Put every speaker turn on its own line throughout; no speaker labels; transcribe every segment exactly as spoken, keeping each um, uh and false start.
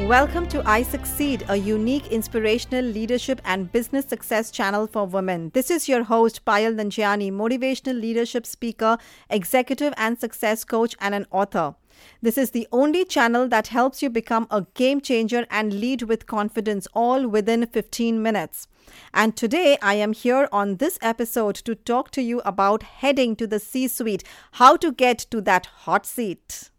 Welcome to I Succeed, a unique inspirational leadership and business success channel for women. This is your host, Payal Nanjiani, motivational leadership speaker, executive and success coach, and an author. This is the only channel that helps you become a game changer and lead with confidence, all within fifteen minutes. And today I am here on this episode to talk to you about heading to the C-suite, how to get to that hot seat.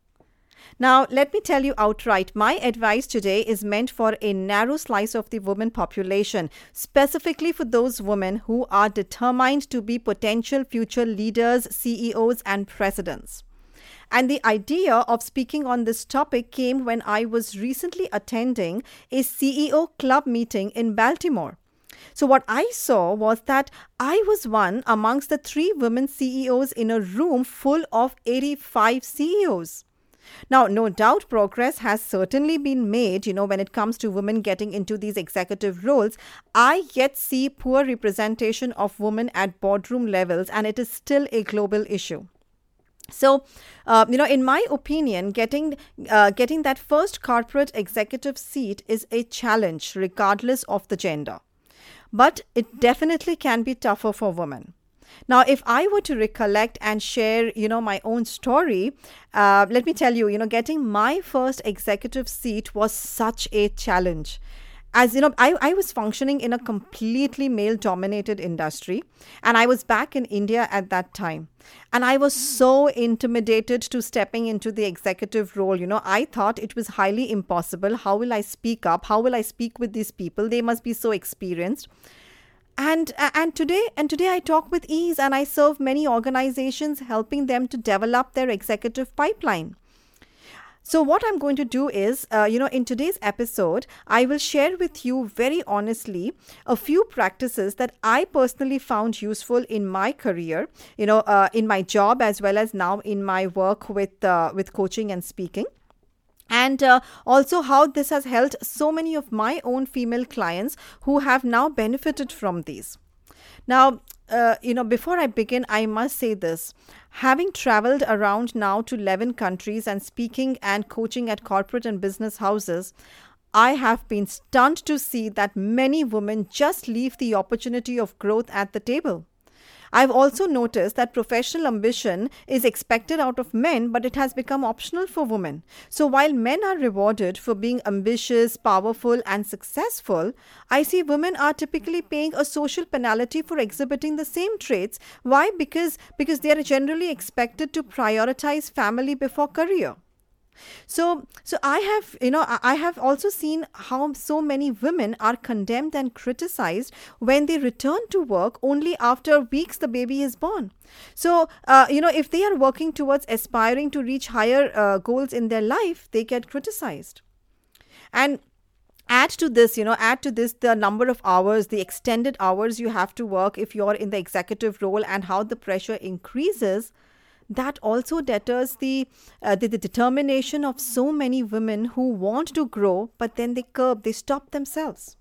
Now, let me tell you outright, my advice today is meant for a narrow slice of the women population, specifically for those women who are determined to be potential future leaders, C E Os, and presidents. And the idea of speaking on this topic came when I was recently attending a C E O club meeting in Baltimore. So what I saw was that I was one amongst the three women C E Os in a room full of eighty-five C E Os. Now, no doubt progress has certainly been made, you know, when it comes to women getting into these executive roles. I yet see poor representation of women at boardroom levels, and it is still a global issue. So, uh, you know, in my opinion, getting uh, getting that first corporate executive seat is a challenge, regardless of the gender. But it definitely can be tougher for women. Now, if I were to recollect and share, you know, my own story, uh, let me tell you, you know, getting my first executive seat was such a challenge. As you know, I, I was functioning in a completely male-dominated industry, and I was back in India at that time. And I was so intimidated to stepping into the executive role. You know, I thought it was highly impossible. How will I speak up? How will I speak with these people? They must be so experienced. And and today and today I talk with ease, and I serve many organizations, helping them to develop their executive pipeline. So what I'm going to do is, uh, you know, in today's episode, I will share with you very honestly a few practices that I personally found useful in my career, you know, uh, in my job as well as now in my work with uh, with coaching and speaking. And uh, also how this has helped so many of my own female clients who have now benefited from these. Now, uh, you know, before I begin, I must say this. Having traveled around now to eleven countries and speaking and coaching at corporate and business houses, I have been stunned to see that many women just leave the opportunity of growth at the table. I've also noticed that professional ambition is expected out of men, but it has become optional for women. So while men are rewarded for being ambitious, powerful, and successful, I see women are typically paying a social penalty for exhibiting the same traits. Why? Because, because they are generally expected to prioritize family before career. So, so I have, you know, I have also seen how so many women are condemned and criticized when they return to work only after weeks the baby is born. So, uh, you know, if they are working towards aspiring to reach higher uh, goals in their life, they get criticized. And add to this, you know, add to this the number of hours, the extended hours you have to work if you're in the executive role, and how the pressure increases. That also deters the, uh, the the determination of so many women who want to grow, but then they curb, they stop themselves.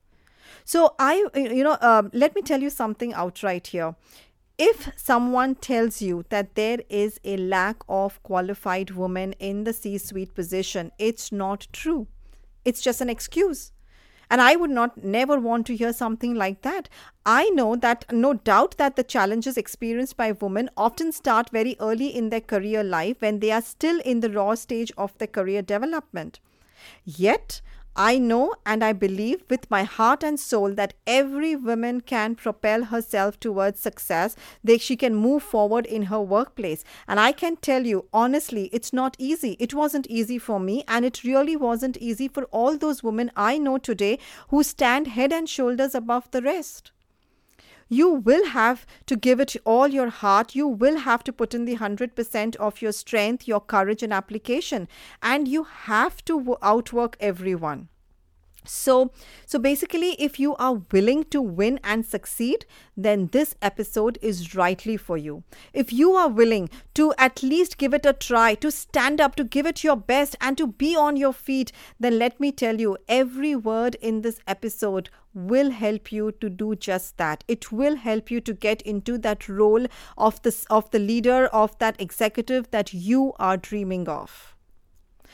So I, you know, uh, let me tell you something outright here. If someone tells you that there is a lack of qualified women in the C-suite position, it's not true. It's just an excuse. And I would not never want to hear something like that. I know that no doubt that the challenges experienced by women often start very early in their career life when they are still in the raw stage of their career development. Yet, I know and I believe with my heart and soul that every woman can propel herself towards success, that she can move forward in her workplace. And I can tell you, honestly, it's not easy. It wasn't easy for me, and it really wasn't easy for all those women I know today who stand head and shoulders above the rest. You will have to give it all your heart. You will have to put in the one hundred percent of your strength, your courage and application. And you have to outwork everyone. So, so basically, if you are willing to win and succeed, then this episode is rightly for you. If you are willing to at least give it a try, to stand up, to give it your best, and to be on your feet, then let me tell you, every word in this episode will help you to do just that. It will help you to get into that role of the, of the leader, of that executive that you are dreaming of.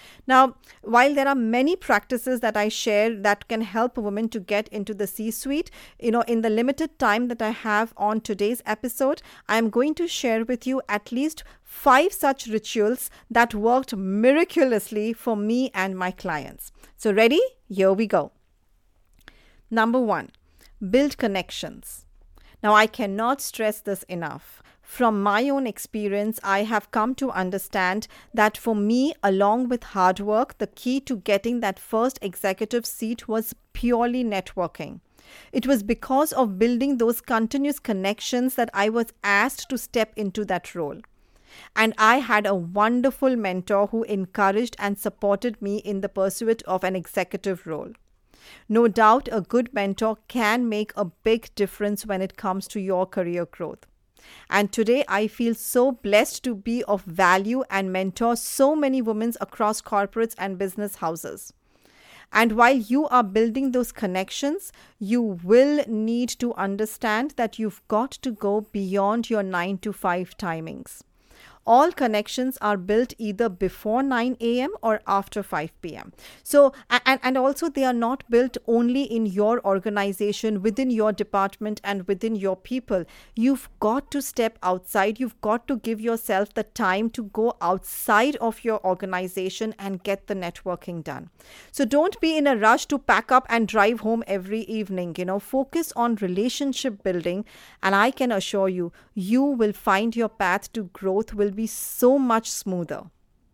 Now, while there are many practices that I share that can help women to get into the C-suite, you know, in the limited time that I have on today's episode, I am going to share with you at least five such rituals that worked miraculously for me and my clients. So ready? Here we go. Number one, build connections. Now, I cannot stress this enough. From my own experience, I have come to understand that for me, along with hard work, the key to getting that first executive seat was purely networking. It was because of building those continuous connections that I was asked to step into that role. And I had a wonderful mentor who encouraged and supported me in the pursuit of an executive role. No doubt, a good mentor can make a big difference when it comes to your career growth. And today, I feel so blessed to be of value and mentor so many women across corporates and business houses. And while you are building those connections, you will need to understand that you've got to go beyond your nine to five timings. All connections are built either before nine a.m. or after five p.m. So, and, and also they are not built only in your organization, within your department and within your people. You've got to step outside. You've got to give yourself the time to go outside of your organization and get the networking done. So don't be in a rush to pack up and drive home every evening. You know, focus on relationship building. And I can assure you, you will find your path to growth will be so much smoother.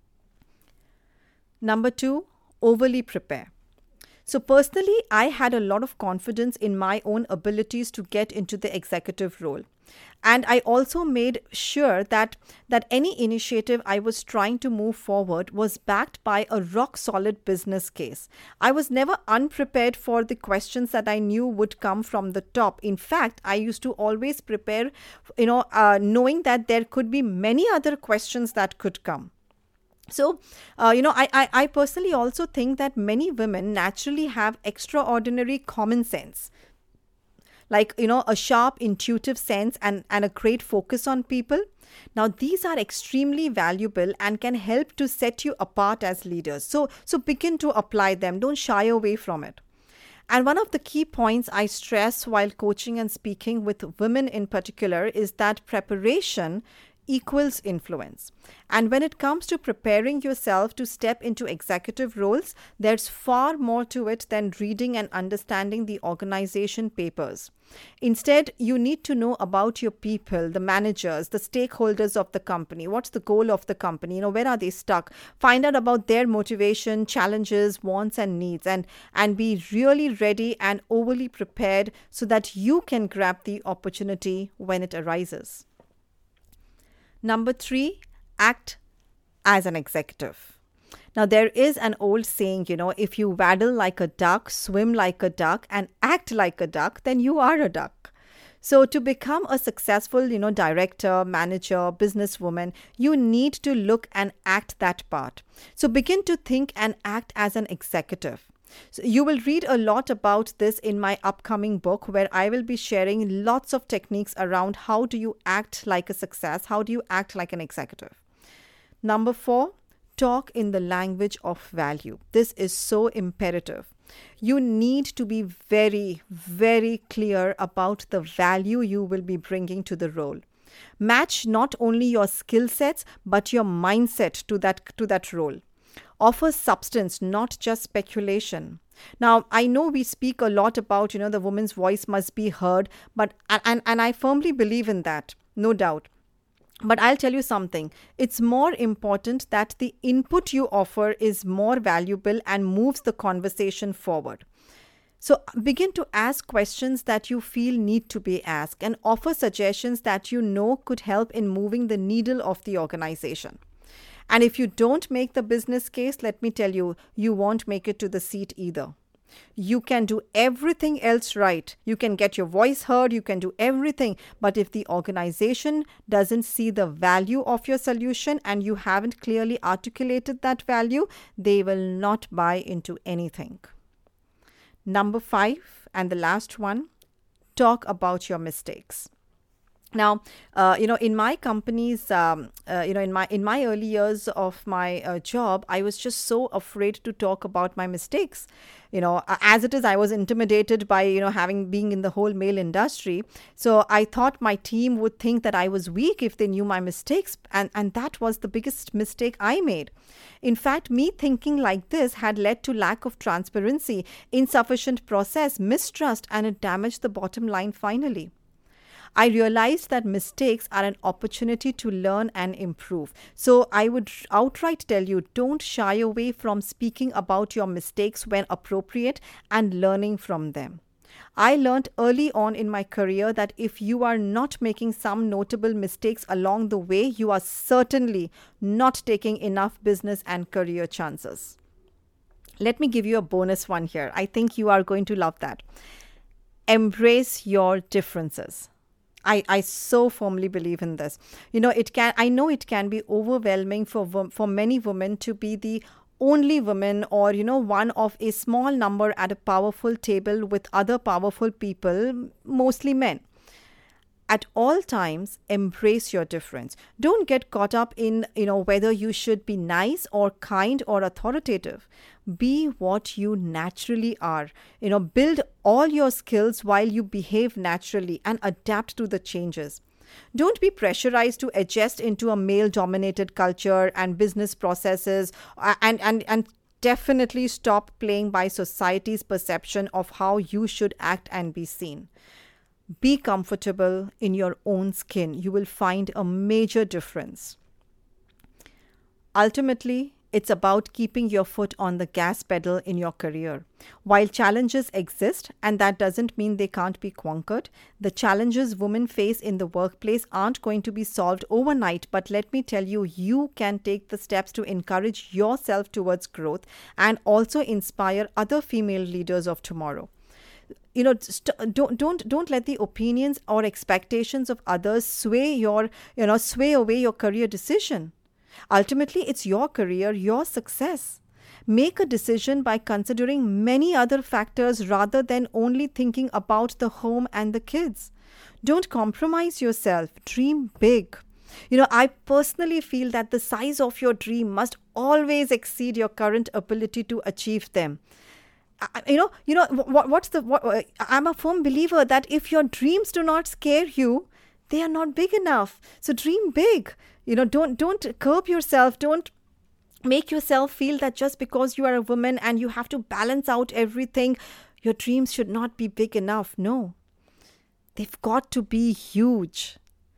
Number two, overly prepare. So personally, I had a lot of confidence in my own abilities to get into the executive role. And I also made sure that, that any initiative I was trying to move forward was backed by a rock-solid business case. I was never unprepared for the questions that I knew would come from the top. In fact, I used to always prepare, you know, uh, knowing that there could be many other questions that could come. So, uh, you know, I, I, I personally also think that many women naturally have extraordinary common sense. Like, you know, a sharp, intuitive sense and, and a great focus on people. Now, these are extremely valuable and can help to set you apart as leaders. So, so begin to apply them. Don't shy away from it. And one of the key points I stress while coaching and speaking with women in particular is that preparation equals influence. And when it comes to preparing yourself to step into executive roles, there's far more to it than reading and understanding the organization papers. Instead, you need to know about your people, the managers, the stakeholders of the company. What's the goal of the company? You know, where are they stuck? Find out about their motivation, challenges, wants, and needs, and, and be really ready and overly prepared so that you can grab the opportunity when it arises. Number three, act as an executive. Now, there is an old saying, you know, if you waddle like a duck, swim like a duck, and act like a duck, then you are a duck. So to become a successful, you know, director, manager, businesswoman, you need to look and act that part. So begin to think and act as an executive. So you will read a lot about this in my upcoming book, where I will be sharing lots of techniques around how do you act like a success, how do you act like an executive. Number four, talk in the language of value. This is so imperative. You need to be very, very clear about the value you will be bringing to the role. Match not only your skill sets, but your mindset to that, to that role. Offer substance, not just speculation. Now, I know we speak a lot about, you know, the woman's voice must be heard, but and, and I firmly believe in that, no doubt. But I'll tell you something. It's more important that the input you offer is more valuable and moves the conversation forward. So begin to ask questions that you feel need to be asked and offer suggestions that you know could help in moving the needle of the organization. And if you don't make the business case, let me tell you, you won't make it to the seat either. You can do everything else right. You can get your voice heard. You can do everything. But if the organization doesn't see the value of your solution and you haven't clearly articulated that value, they will not buy into anything. Number five, and the last one, talk about your mistakes. Now, uh, you know, in my company's, um, uh, you know, in my in my early years of my uh, job, I was just so afraid to talk about my mistakes. You know, a- as it is, I was intimidated by you know having being in the whole male industry. So I thought my team would think that I was weak if they knew my mistakes, and and that was the biggest mistake I made. In fact, me thinking like this had led to lack of transparency, insufficient process, mistrust, and it damaged the bottom line finally. I realized that mistakes are an opportunity to learn and improve. So I would outright tell you, don't shy away from speaking about your mistakes when appropriate and learning from them. I learned early on in my career that if you are not making some notable mistakes along the way, you are certainly not taking enough business and career chances. Let me give you a bonus one here. I think you are going to love that. Embrace your differences. I, I so firmly believe in this. You know, it can I know it can be overwhelming for wo- for many women to be the only woman, or you know one of a small number at a powerful table with other powerful people, mostly men. At all times, embrace your difference. Don't get caught up in you know whether you should be nice or kind or authoritative. Be what you naturally are. You know build all your skills while you behave naturally and adapt to the changes. Don't be pressurized to adjust into a male dominated culture and business processes, uh, and and and definitely stop playing by society's perception of how you should act and be seen. Be comfortable in your own skin. You will find a major difference. Ultimately, it's about keeping your foot on the gas pedal in your career. While challenges exist, and that doesn't mean they can't be conquered, the challenges women face in the workplace aren't going to be solved overnight. But let me tell you, you can take the steps to encourage yourself towards growth and also inspire other female leaders of tomorrow. You know st- don't don't don't let the opinions or expectations of others sway your you know sway away your career decision. Ultimately, it's your career, your success. Make a decision by considering many other factors rather than only thinking about the home and the kids. Don't compromise yourself. Dream big. You know, I personally feel that the size of your dream must always exceed your current ability to achieve them. I- you know you know what what's the what uh, I'm a firm believer that if your dreams do not scare you, they are not big enough. So dream big. You know don't don't curb yourself. Don't make yourself feel that just because you are a woman and you have to balance out everything, your dreams should not be big enough. No, they've got to be huge.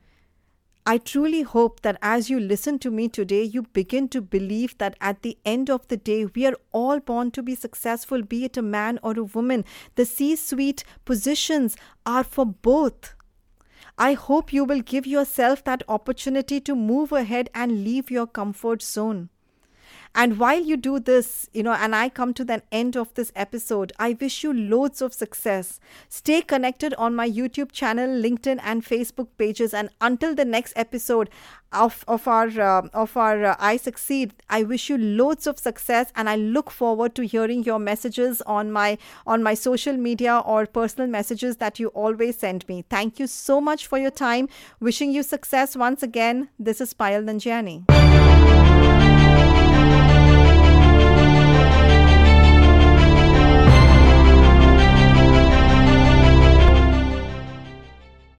I truly hope that as you listen to me today, you begin to believe that at the end of the day, we are all born to be successful, be it a man or a woman. The C suite positions are for both. I hope you will give yourself that opportunity to move ahead and leave your comfort zone. And while you do this, you know, and I come to the end of this episode, I wish you loads of success. Stay connected on my YouTube channel, LinkedIn, and Facebook pages. And until the next episode of, of our uh, of our uh, I Succeed, I wish you loads of success, and I look forward to hearing your messages on my on my social media or personal messages that you always send me. Thank you so much for your time. Wishing you success once again. This is Payal Nanjiani.